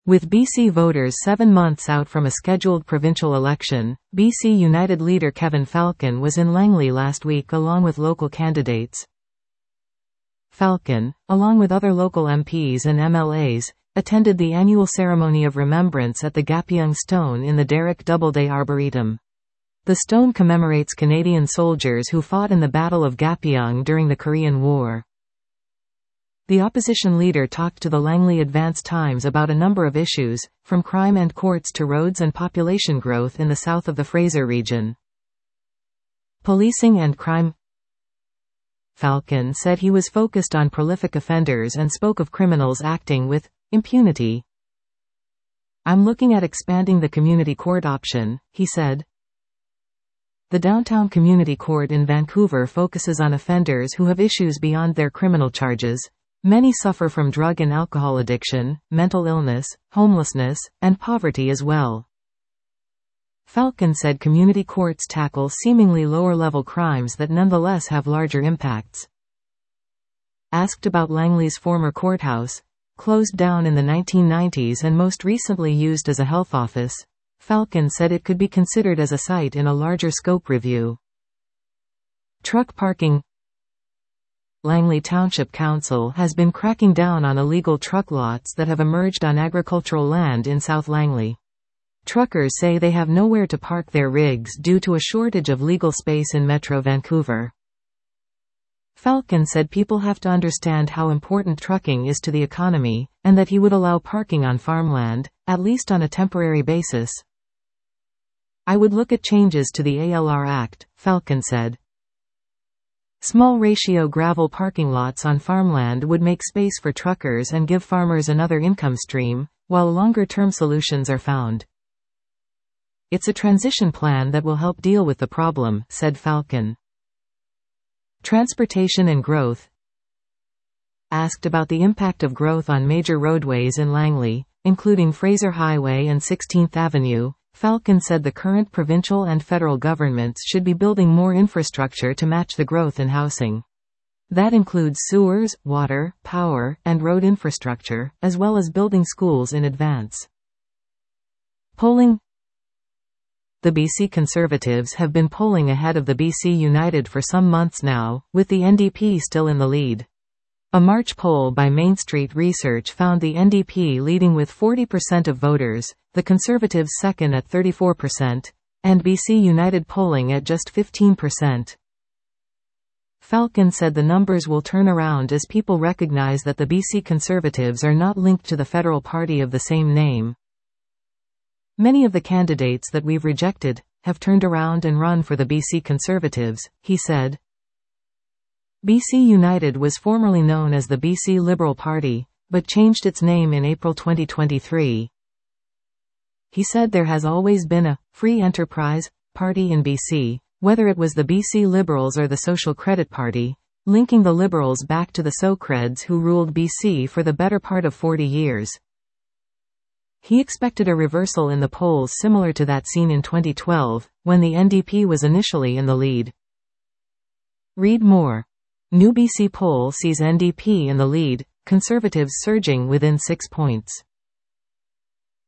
With BC voters 7 months out from a scheduled provincial election, BC United leader Kevin Falcon was in Langley last week along with local candidates. Falcon, along with other local MPs and MLAs, attended the annual ceremony of remembrance at the Gapyeong Stone in the Derrick Doubleday Arboretum. The stone commemorates Canadian soldiers who fought in the Battle of Gapyeong during the Korean War. The opposition leader talked to the Langley Advance-Times about a number of issues, from crime and courts to roads and population growth in the south of the Fraser region. Policing and crime. Falcon said he was focused on prolific offenders and spoke of criminals acting with impunity. "I'm looking at expanding the community court option," he said. The Downtown Community Court in Vancouver focuses on offenders who have issues beyond their criminal charges. Many suffer from drug and alcohol addiction, mental illness, homelessness, and poverty as well. Falcon said community courts tackle seemingly lower-level crimes that nonetheless have larger impacts. Asked about Langley's former courthouse, closed down in the 1990s and most recently used as a health office, Falcon said it could be considered as a site in a larger scope review. Truck parking. Langley Township Council has been cracking down on illegal truck lots that have emerged on agricultural land in South Langley. Truckers say they have nowhere to park their rigs due to a shortage of legal space in Metro Vancouver. Falcon said people have to understand how important trucking is to the economy, and that he would allow parking on farmland, at least on a temporary basis. "I would look at changes to the ALR Act," Falcon said. Small ratio gravel parking lots on farmland would make space for truckers and give farmers another income stream, while longer-term solutions are found. "It's a transition plan that will help deal with the problem," said Falcon. Transportation and growth. Asked about the impact of growth on major roadways in Langley, including Fraser Highway and 16th Avenue, Falcon said the current provincial and federal governments should be building more infrastructure to match the growth in housing. That includes sewers, water, power, and road infrastructure, as well as building schools in advance. Polling. The BC Conservatives have been polling ahead of the BC United for some months now, with the NDP still in the lead. A March poll by Main Street Research found the NDP leading with 40% of voters, the Conservatives second at 34%, and BC United polling at just 15%. Falcon said the numbers will turn around as people recognize that the BC Conservatives are not linked to the federal party of the same name. "Many of the candidates that we've rejected have turned around and run for the BC Conservatives," he said. BC United was formerly known as the BC Liberal Party, but changed its name in April 2023. He said there has always been a free enterprise party in BC, whether it was the BC Liberals or the Social Credit Party, linking the Liberals back to the Socreds who ruled BC for the better part of 40 years. He expected a reversal in the polls similar to that seen in 2012, when the NDP was initially in the lead. Read more. New BC poll sees NDP in the lead, Conservatives surging within 6 points.